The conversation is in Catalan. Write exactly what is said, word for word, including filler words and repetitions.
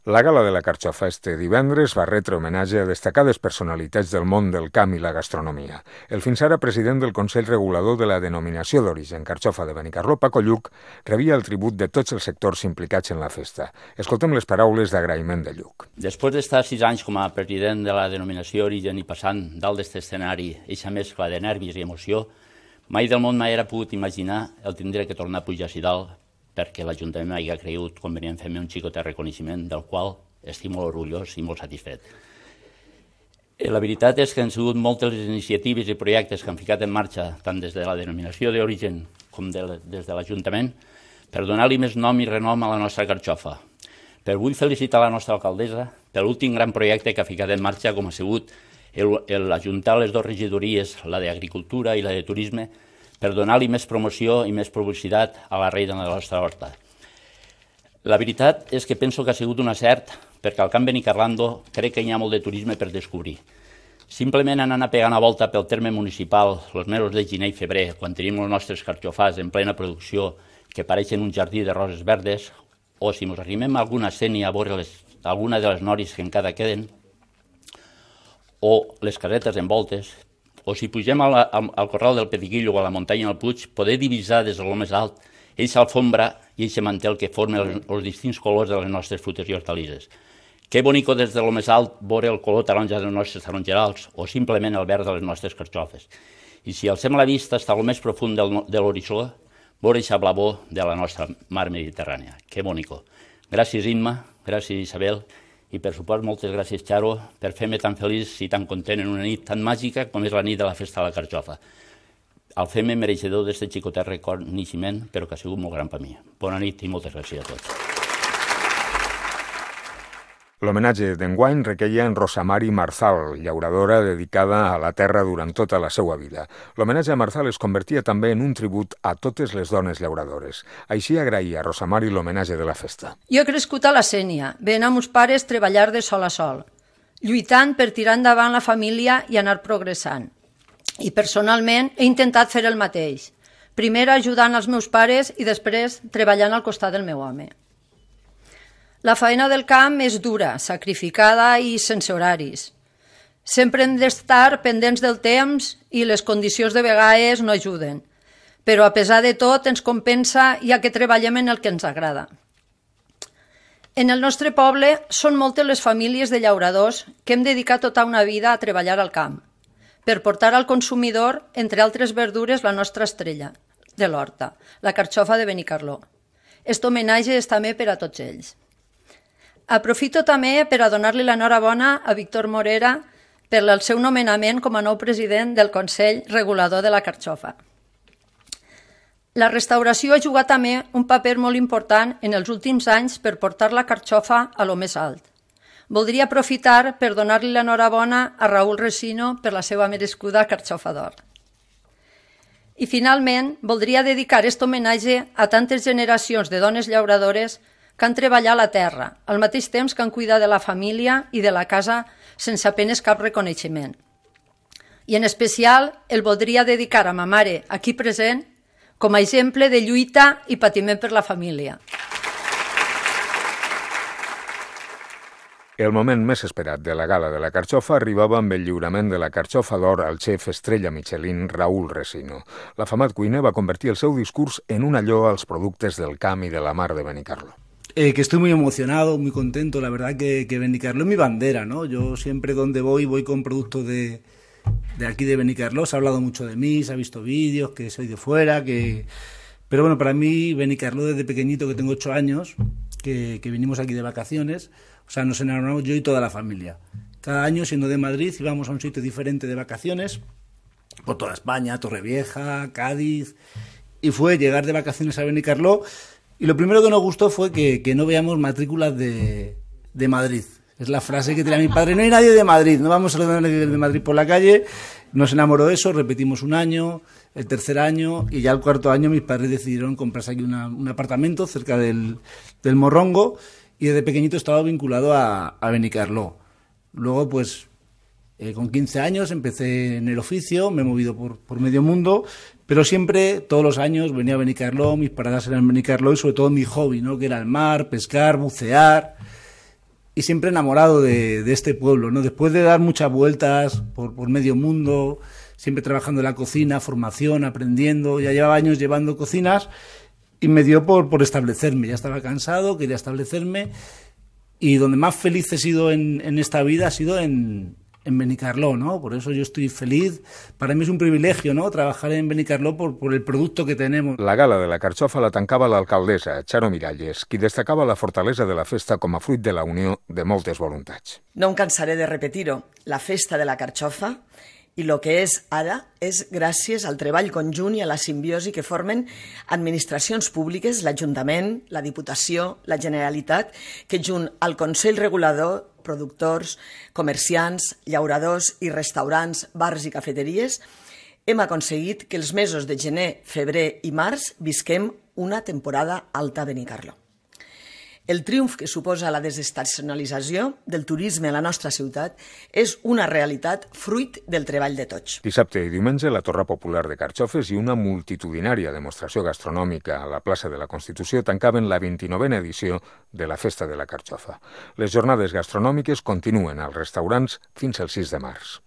La Gala de la Carxofa este divendres va retre homenatge a destacades personalitats del món del camp i la gastronomia. El fins ara president del Consell Regulador de la Denominació d'Origen Carxofa de Benicarló, Paco Lluc, rebia el tribut de tots els sectors implicats en la festa. Escoltem les paraules d'agraïment de Lluc. Després d'estar sis anys com a president de la Denominació d'Origen i passant dalt d'aquest escenari eixa mescla de nervis i emoció, mai del món m'haguera pogut imaginar el tindre que tornar a pujar a dalt perquè l'Ajuntament m'hagi cregut convenient fer-me un xicotet reconeixement del qual estic molt orgullós i molt satisfet. La veritat és que han sigut moltes les iniciatives i projectes que han ficat en marxa tant des de la Denominació d'Origen com de, des de l'Ajuntament per donar-li més nom i renom a la nostra carxofa. Per vull felicitar la nostra alcaldessa per l'últim gran projecte que ha ficat en marxa com ha sigut l'ajuntar les dues regidories, la d'Agricultura i la de Turisme, per donar-li més promoció i més publicitat a la reina de la nostra horta. La veritat és que penso que ha sigut un acert perquè al Camp Benicarlando crec que hi ha molt de turisme per descobrir. Simplement anant a pegar una volta pel terme municipal els mesos de gener i febrer, quan tenim els nostres carxofars en plena producció que pareixen un jardí de roses verdes, o si ens arrimem a alguna sénia a veure les, alguna de les noris que encara queden, o les casetes en voltes, o si pugem al, al, al Corral del Pediguillo o a la muntanya del Puig, poder divisar des de lo més alt eixa alfombra i eixe mantel que formen els, els distints colors de les nostres frutes i hortalisses. Que bonico des de lo més alt veure el color taronja dels nostres tarongerals o simplement el verd de les nostres carxofes. I si alcem la vista fins al més profund del, de l'horitzó, veure eixa blavor de la nostra mar Mediterrània. Que bonico. Gràcies, Imma, gràcies, Isabel, i per supost moltes gràcies, Xaro, per fer-me tan feliç i tan content en una nit tan màgica com és la nit de la festa de la carxofa. El fer-me mereixedor d'aquest xicotet reconeixement, però que ha sigut molt gran per mi. Bona nit i moltes gràcies a tots. L'homenatge d'enguany requeia en Rosamari Marzal, llauradora dedicada a la terra durant tota la seva vida. L'homenatge a Marzal es convertia també en un tribut a totes les dones llauradores. Així agraïa a Rosamari l'homenatge de la festa. Jo he crescut a la Sénia, veient a meus pares treballar de sol a sol, lluitant per tirar endavant la família i anar progressant. I personalment he intentat fer el mateix, primer ajudant els meus pares i després treballant al costat del meu home. La feina del camp és dura, sacrificada i sense horaris. Sempre hem d'estar pendents del temps i les condicions de vegades no ajuden, però a pesar de tot ens compensa ja que treballem en el que ens agrada. En el nostre poble són moltes les famílies de llauradors que hem dedicat tota una vida a treballar al camp, per portar al consumidor, entre altres verdures, la nostra estrella de l'horta, la carxofa de Benicarló. Aquest homenatge és també per a tots ells. Aprofito també per a donar-li l'enhorabona a Víctor Morera per el seu nomenament com a nou president del Consell Regulador de la Carxofa. La restauració ha jugat també un paper molt important en els últims anys per portar la carxofa a lo més alt. Voldria aprofitar per donar-li l'enhorabona a Raúl Resino per la seva merescuda carxofa d'or. I finalment, voldria dedicar aquest homenatge a tantes generacions de dones llauradores que han treballat la terra, al mateix temps que han cuidat de la família i de la casa sense apenes cap reconeixement. I en especial el voldria dedicar a ma mare, aquí present, com a exemple de lluita i patiment per la família. El moment més esperat de la Gala de la Carxofa arribava amb el lliurament de la carxofa d'or al xef estrella Michelin Raúl Resino. L'afamat cuiner va convertir el seu discurs en una lloa als productes del camp i de la mar de Benicarló. Eh, que estoy muy emocionado, muy contento, la verdad que, que Benicarló es mi bandera, ¿no? Yo siempre donde voy, voy con productos de, de aquí de Benicarló, se ha hablado mucho de mí, se ha visto vídeos, que soy de fuera, que... Pero bueno, para mí Benicarló desde pequeñito, que tengo ocho años, que, que vinimos aquí de vacaciones, o sea, nos enamoramos yo y toda la familia. Cada año, siendo de Madrid, íbamos a un sitio diferente de vacaciones, por toda España, Torrevieja, Cádiz, y fue llegar de vacaciones a Benicarló. Y lo primero que nos gustó fue que, que no veamos matrículas de, de Madrid. Es la frase que tenía mi padre, no hay nadie de Madrid, no vamos a saludar a nadie de Madrid por la calle. Nos enamoró eso, repetimos un año, el tercer año, y ya el cuarto año mis padres decidieron comprarse aquí una, un apartamento cerca del, del Morrongo, y desde pequeñito estaba vinculado a, a Benicarló. Luego, pues, eh, con quince años empecé en el oficio, me he movido por, por medio mundo, pero siempre, todos los años, venía a Benicarló, mis paradas eran en Benicarló y sobre todo mi hobby, ¿no? Que era el mar, pescar, bucear. y siempre enamorado de, de este pueblo, ¿no? Después de dar muchas vueltas por, por medio mundo, siempre trabajando en la cocina, formación, aprendiendo, ya llevaba años llevando cocinas y me dio por, por establecerme. Ya estaba cansado, quería establecerme y donde más feliz he sido en, en esta vida ha sido en, en Benicarló, ¿no? Por eso yo estoy feliz. Para mí es un privilegio, ¿no?, trabajar en Benicarló por, por el producto que tenemos. La gala de la carxofa la tancava l'alcaldessa, Charo Miralles, qui destacava la fortalesa de la festa com a fruit de la unió de moltes voluntats. No em cansaré de repetir-ho. La festa de la carxofa i el que és ara és gràcies al treball conjunt i a la simbiosi que formen administracions públiques, l'Ajuntament, la Diputació, la Generalitat, que junt al Consell Regulador, productors, comerciants, llauradors i restaurants, bars i cafeteries, hem aconseguit que els mesos de gener, febrer i març visquem una temporada alta a Benicarló. El triomf que suposa la desestacionalització del turisme a la nostra ciutat és una realitat fruit del treball de tots. Dissabte i diumenge, la Torre Popular de Carxofes i una multitudinària demostració gastronòmica a la plaça de la Constitució tancaven la vint-i-novena edició de la Festa de la Carxofa. Les jornades gastronòmiques continuen als restaurants fins al sis de març.